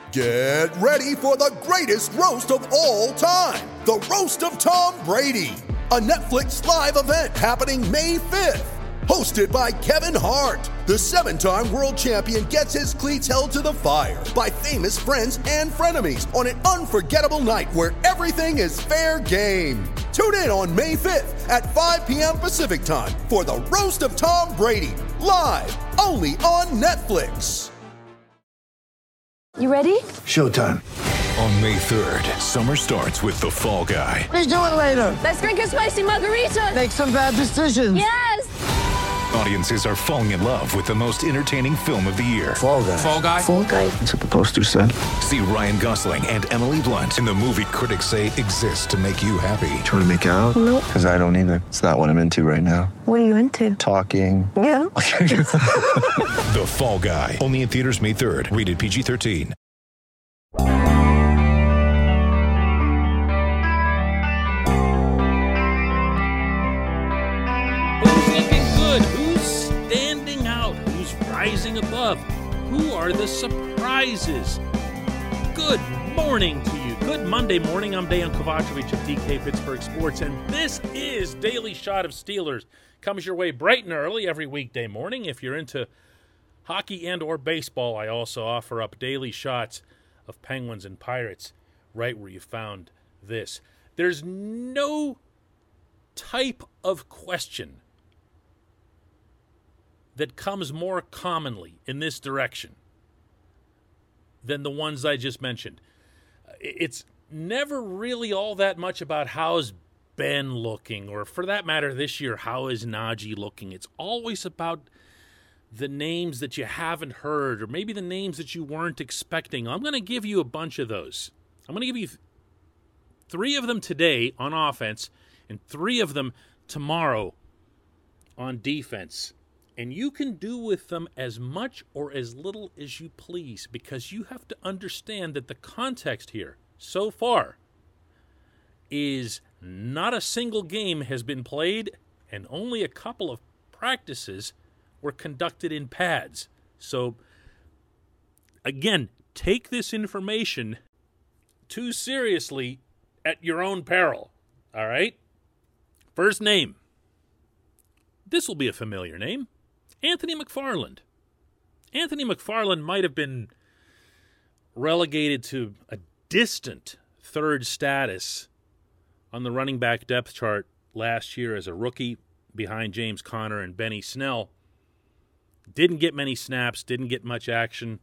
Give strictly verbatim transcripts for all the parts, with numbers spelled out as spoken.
Get ready for the greatest roast of all time, the Roast of Tom Brady, a Netflix live event happening May fifth. Hosted by Kevin Hart, the seven-time world champion gets his cleats held to the fire by famous friends and frenemies on an unforgettable night where everything is fair game. Tune in on May fifth at five p.m. Pacific time for the Roast of Tom Brady, live only on Netflix. You ready? Showtime. On May third, summer starts with The Fall Guy. Let's do it later. Let's drink a spicy margarita. Make some bad decisions. Yes! Audiences are falling in love with the most entertaining film of the year. Fall Guy. Fall Guy? Fall Guy. That's what the poster said. See Ryan Gosling and Emily Blunt in the movie critics say exists to make you happy. Trying to make it out? Nope. Because I don't either. It's not what I'm into right now. What are you into? Talking. Yeah. The Fall Guy. Only in theaters May third. Rated P G thirteen. Who's standing out? Who's rising above? Who are the surprises? Good morning to you. Good Monday morning. I'm Dejan Kovacevic of D K Pittsburgh Sports, and this is Daily Shot of Steelers. Comes your way bright and early every weekday morning. If you're into hockey and or baseball, I also offer up daily shots of Penguins and Pirates right where you found this. There's no type of question that comes more commonly in this direction than the ones I just mentioned. It's never really all that much about how's Ben looking, or for that matter this year, how is Najee looking. It's always about the names that you haven't heard, or maybe the names that you weren't expecting. I'm going to give you a bunch of those. I'm going to give you th- three of them today on offense and three of them tomorrow on defense. And you can do with them as much or as little as you please, because you have to understand that the context here so far is not a single game has been played and only a couple of practices were conducted in pads. So, again, take this information too seriously at your own peril, all right? First name. This will be a familiar name. Anthony McFarland. Anthony McFarland might have been relegated to a distant third status on the running back depth chart last year as a rookie behind James Conner and Benny Snell. Didn't get many snaps, didn't get much action,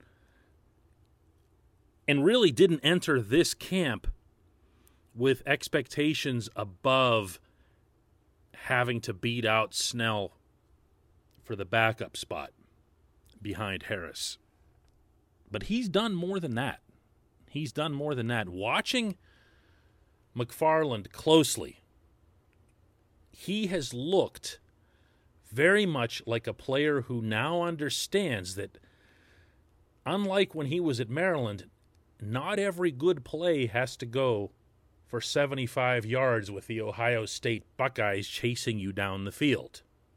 and really didn't enter this camp with expectations above having to beat out Snell for the backup spot behind Harris. But he's done more than that. He's done more than that. Watching McFarland closely, he has looked very much like a player who now understands that, unlike when he was at Maryland, not every good play has to go for seventy-five yards with the Ohio State Buckeyes chasing you down the field.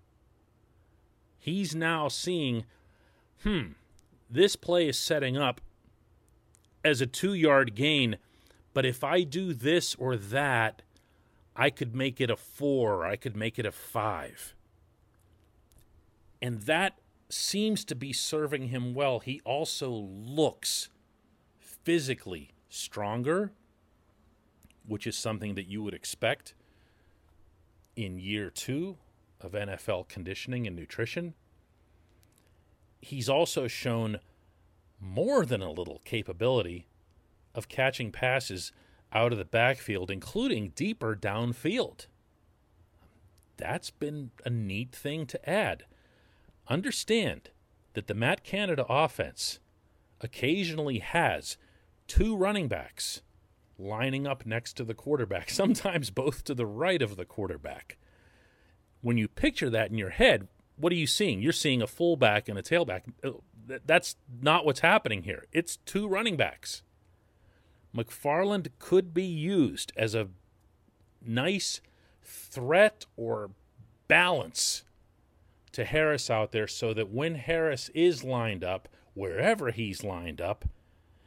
He's now seeing, hmm, this play is setting up as a two-yard gain, but if I do this or that, I could make it a four, or I could make it a five. And that seems to be serving him well. He also looks physically stronger, which is something that you would expect in year two of N F L conditioning and nutrition. He's also shown more than a little capability of catching passes out of the backfield, including deeper downfield. That's been a neat thing to add. Understand that the Matt Canada offense occasionally has two running backs lining up next to the quarterback, sometimes both to the right of the quarterback. When you picture that in your head, what are you seeing? You're seeing a fullback and a tailback. That's not what's happening here. It's two running backs. McFarland could be used as a nice threat or balance to Harris out there, so that when Harris is lined up, wherever he's lined up,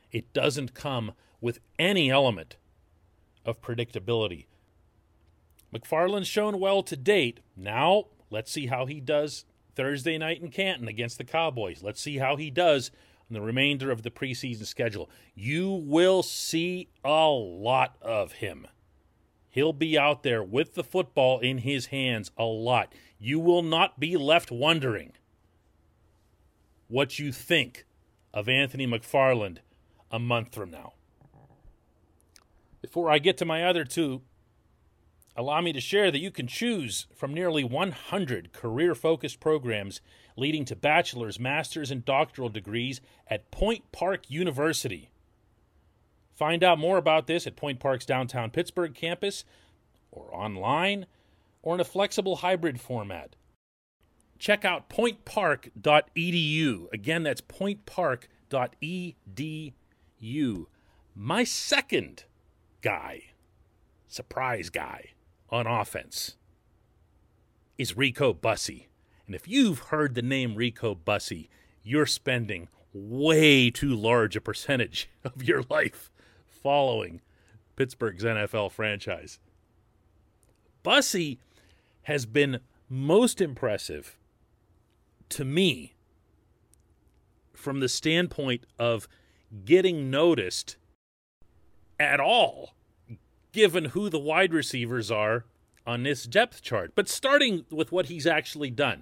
It doesn't come with any element of predictability. McFarland's shown well to date. Now, let's see how he does Thursday night in Canton against the Cowboys. Let's see how he does on the remainder of the preseason schedule. You will see a lot of him. He'll be out there with the football in his hands a lot. You will not be left wondering what you think of Anthony McFarland a month from now. Before I get to my other two, allow me to share that you can choose from nearly one hundred career-focused programs leading to bachelor's, master's, and doctoral degrees at Point Park University. Find out more about this at Point Park's downtown Pittsburgh campus, or online, or in a flexible hybrid format. Check out point park dot e d u. Again, that's point park dot e d u. My second guy, surprise guy, on offense is Rico Bussey. And if you've heard the name Rico Bussey, you're spending way too large a percentage of your life following Pittsburgh's N F L franchise. Bussey has been most impressive to me from the standpoint of getting noticed at all, given who the wide receivers are on this depth chart. But starting with what he's actually done.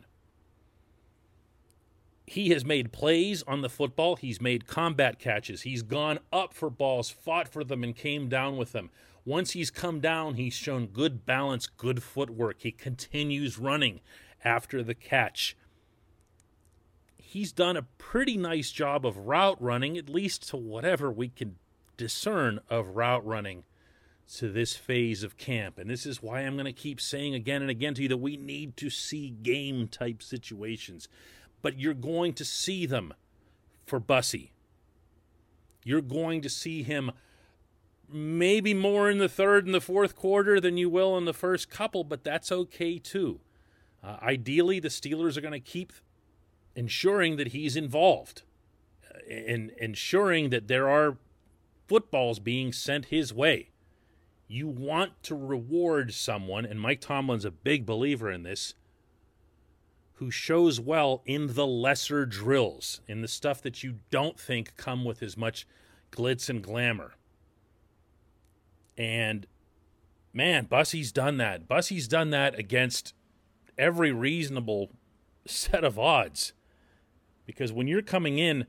He has made plays on the football. He's made combat catches. He's gone up for balls, fought for them, and came down with them. Once he's come down, he's shown good balance, good footwork. He continues running after the catch. He's done a pretty nice job of route running, at least to whatever we can discern of route running to this phase of camp. And this is why I'm going to keep saying again and again to you that we need to see game-type situations. But you're going to see them for Bussey. You're going to see him maybe more in the third and the fourth quarter than you will in the first couple, but that's okay too. Uh, ideally, the Steelers are going to keep ensuring that he's involved uh, and ensuring that there are footballs being sent his way. You want to reward someone, and Mike Tomlin's a big believer in this, who shows well in the lesser drills, in the stuff that you don't think come with as much glitz and glamour. And, man, Bussey's done that. Bussey's done that against every reasonable set of odds. Because when you're coming in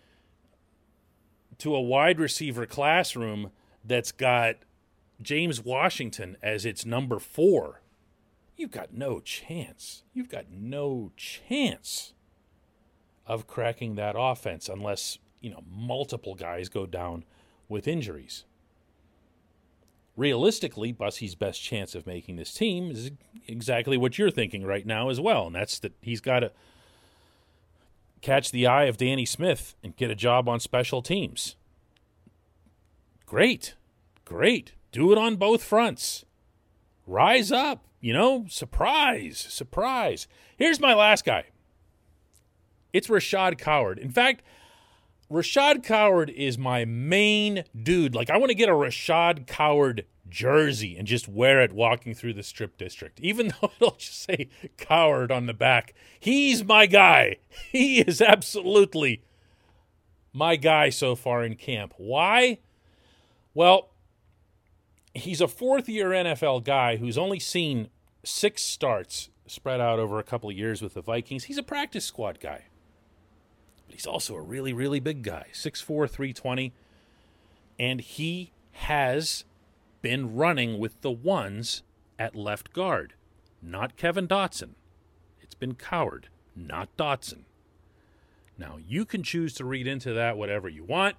to a wide receiver classroom that's got James Washington as its number four, you've got no chance. You've got no chance of cracking that offense unless, you know, multiple guys go down with injuries. Realistically, Bussey's best chance of making this team is exactly what you're thinking right now as well, and that's that he's got to catch the eye of Danny Smith and get a job on special teams. Great. Great. Do it on both fronts. Rise up. You know, surprise, surprise. Here's my last guy. It's Rashad Coward. In fact, Rashad Coward is my main dude. Like, I want to get a Rashad Coward jersey and just wear it walking through the Strip District, even though it'll just say Coward on the back. He's my guy. He is absolutely my guy so far in camp. Why? Well, he's a fourth-year N F L guy who's only seen six starts spread out over a couple of years with the Vikings. He's a practice squad guy. But he's also a really, really big guy, six four, three twenty. And he has been running with the ones at left guard. Not Kevin Dotson. It's been Coward, not Dotson. Now, you can choose to read into that whatever you want.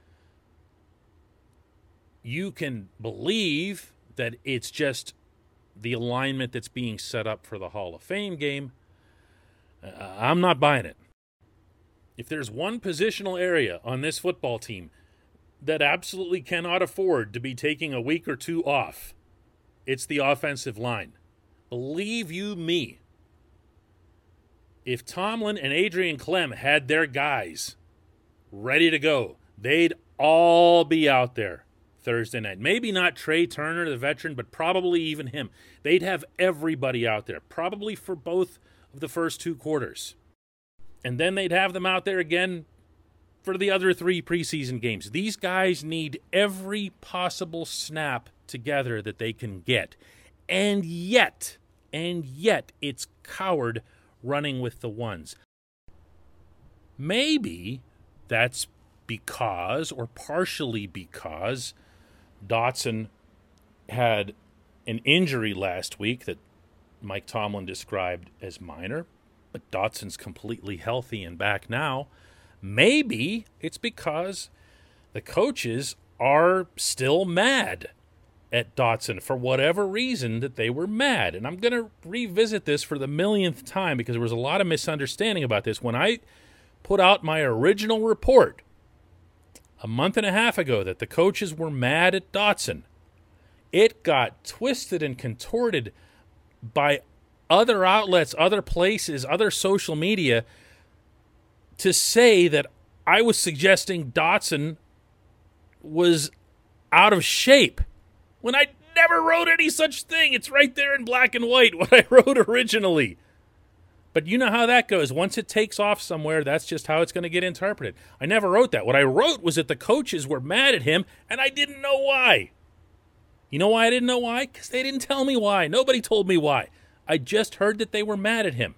You can believe that it's just the alignment that's being set up for the Hall of Fame game. Uh, I'm not buying it. If there's one positional area on this football team that absolutely cannot afford to be taking a week or two off, it's the offensive line. Believe you me, if Tomlin and Adrian Clem had their guys ready to go, they'd all be out there Thursday night. Maybe not Trey Turner, the veteran, but probably even him. They'd have everybody out there, probably for both of the first two quarters. And then they'd have them out there again for the other three preseason games. These guys need every possible snap together that they can get. And yet, and yet, it's Coward running with the ones. Maybe that's because, or partially because, Dotson had an injury last week that Mike Tomlin described as minor, but Dotson's completely healthy and back now. Maybe it's because the coaches are still mad at Dotson for whatever reason that they were mad. And I'm going to revisit this for the millionth time because there was a lot of misunderstanding about this. When I put out my original report a month and a half ago that the coaches were mad at Dotson, it got twisted and contorted by other outlets, other places, other social media to say that I was suggesting Dotson was out of shape when I never wrote any such thing. It's right there in black and white what I wrote originally. But you know how that goes. Once it takes off somewhere, that's just how it's going to get interpreted. I never wrote that. What I wrote was that the coaches were mad at him, and I didn't know why. You know why I didn't know why? Because they didn't tell me why. Nobody told me why. I just heard that they were mad at him.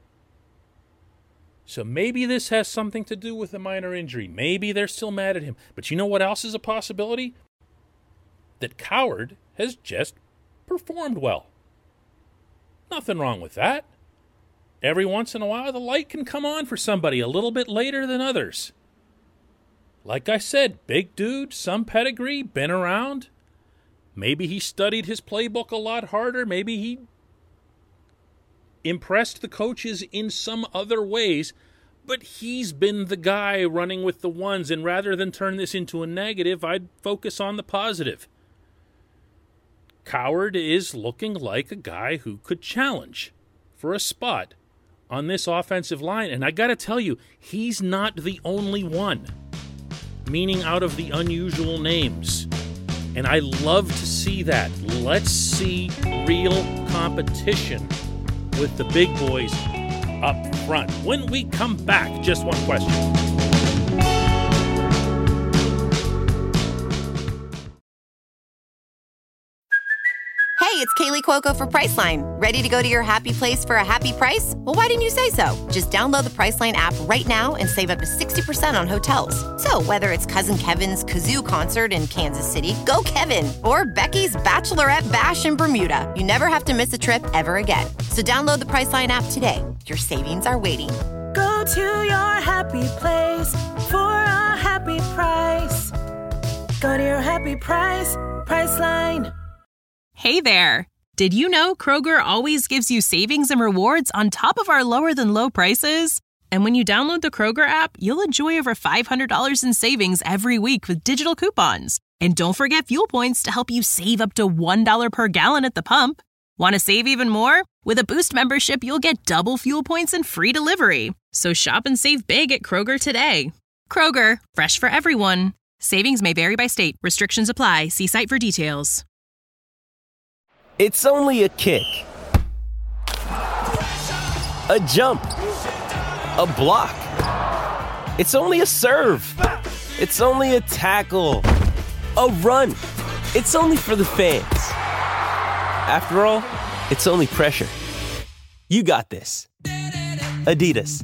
So maybe this has something to do with a minor injury. Maybe they're still mad at him. But you know what else is a possibility? That Coward has just performed well. Nothing wrong with that. Every once in a while, the light can come on for somebody a little bit later than others. Like I said, big dude, some pedigree, been around. Maybe he studied his playbook a lot harder. Maybe he impressed the coaches in some other ways, but he's been the guy running with the ones, and rather than turn this into a negative, I'd focus on the positive. Coward is looking like a guy who could challenge for a spot on this offensive line, and I got to tell you, he's not the only one, meaning out of the unusual names. And I love to see that. Let's see real competition with the big boys up front. When we come back, just one question. Hey, it's Kaylee Cuoco for Priceline. Ready to go to your happy place for a happy price? Well, why didn't you say so? Just download the Priceline app right now and save up to sixty percent on hotels. So whether it's Cousin Kevin's Kazoo Concert in Kansas City, go Kevin, or Becky's Bachelorette Bash in Bermuda, you never have to miss a trip ever again. So download the Priceline app today. Your savings are waiting. Go to your happy place for a happy price. Go to your happy price, Priceline. Hey there! Did you know Kroger always gives you savings and rewards on top of our lower-than-low prices? And when you download the Kroger app, you'll enjoy over five hundred dollars in savings every week with digital coupons. And don't forget fuel points to help you save up to one dollar per gallon at the pump. Want to save even more? With a Boost membership, you'll get double fuel points and free delivery. So shop and save big at Kroger today. Kroger, fresh for everyone. Savings may vary by state. Restrictions apply. See site for details. It's only a kick, a jump, a block. It's only a serve. It's only a tackle, a run. It's only for the fans. After all, it's only pressure. You got this. Adidas.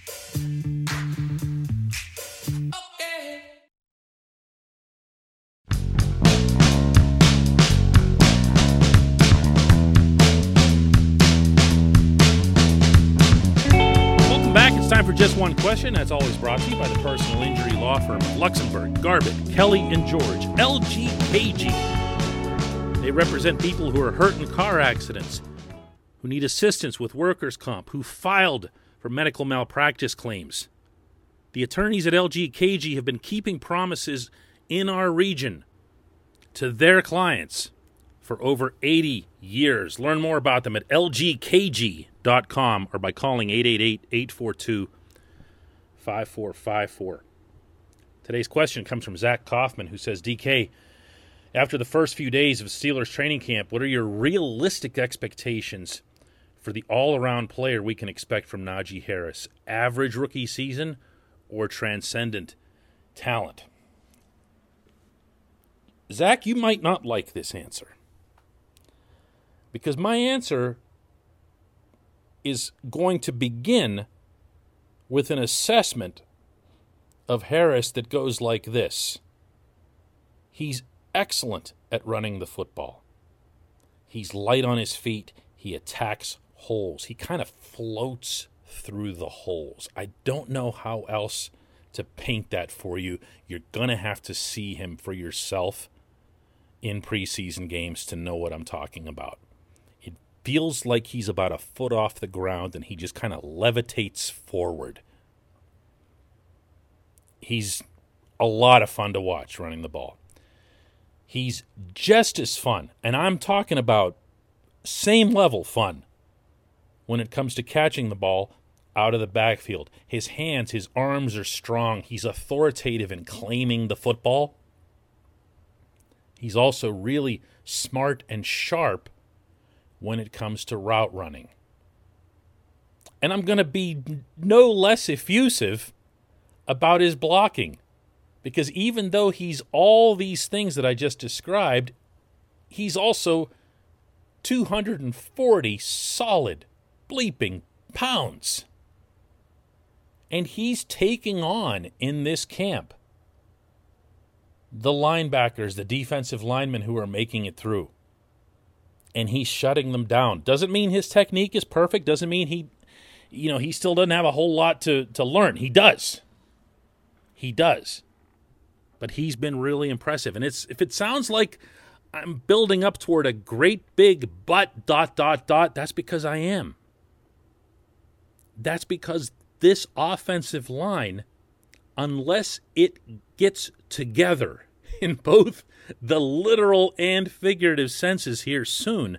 It's time for Just One Question. That's always brought to you by the personal injury law firm of Luxembourg, Garbutt, Kelly, and George, L G K G. They represent people who are hurt in car accidents, who need assistance with workers' comp, who filed for medical malpractice claims. The attorneys at L G K G have been keeping promises in our region to their clients for over eighty years. Learn more about them at L G K G dot com or by calling eight eight eight, eight four two, five four five four. Today's question comes from Zach Kaufman, who says, D K, after the first few days of Steelers training camp, what are your realistic expectations for the all-around player we can expect from Najee Harris? Average rookie season or transcendent talent? Zach, you might not like this answer, because my answer is going to begin with an assessment of Harris that goes like this. He's excellent at running the football. He's light on his feet. He attacks holes. He kind of floats through the holes. I don't know how else to paint that for you. You're going to have to see him for yourself in preseason games to know what I'm talking about. It feels like he's about a foot off the ground and he just kind of levitates forward. He's a lot of fun to watch running the ball. He's just as fun, and I'm talking about same level fun when it comes to catching the ball out of the backfield. His hands, his arms are strong. He's authoritative in claiming the football. He's also really smart and sharp when it comes to route running. And I'm going to be no less effusive about his blocking, because even though he's all these things that I just described, he's also two hundred forty solid bleeping pounds. And he's taking on in this camp the linebackers, the defensive linemen who are making it through. And he's shutting them down. Doesn't mean his technique is perfect. Doesn't mean he, you know, he still doesn't have a whole lot to, to learn. He does. He does. But he's been really impressive. And it's if it sounds like I'm building up toward a great big but dot, dot, dot, that's because I am. That's because this offensive line, unless it gets together in both the literal and figurative senses here soon,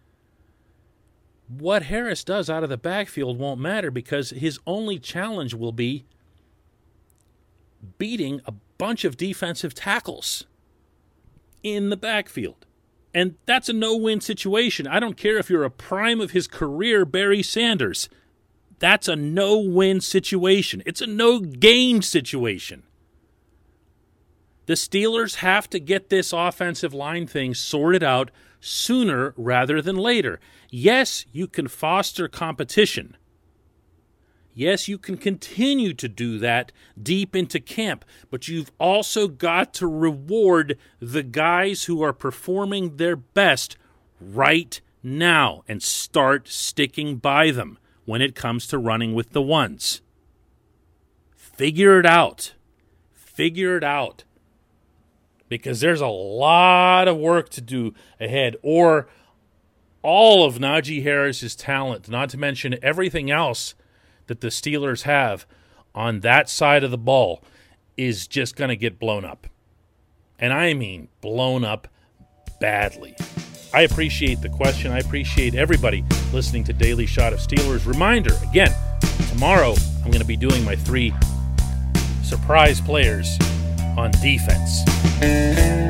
what Harris does out of the backfield won't matter, because his only challenge will be beating a bunch of defensive tackles in the backfield. And that's a no-win situation. I don't care if you're a prime of his career Barry Sanders. That's a no-win situation. It's a no-gain situation. The Steelers have to get this offensive line thing sorted out sooner rather than later. Yes, you can foster competition. Yes, you can continue to do that deep into camp, but you've also got to reward the guys who are performing their best right now and start sticking by them when it comes to running with the ones. Figure it out. Figure it out. Because there's a lot of work to do ahead, or all of Najee Harris's talent, not to mention everything else that the Steelers have on that side of the ball, is just going to get blown up. And I mean blown up badly. I appreciate the question. I appreciate everybody listening to Daily Shot of Steelers. Reminder, again, tomorrow I'm going to be doing my three surprise players on defense.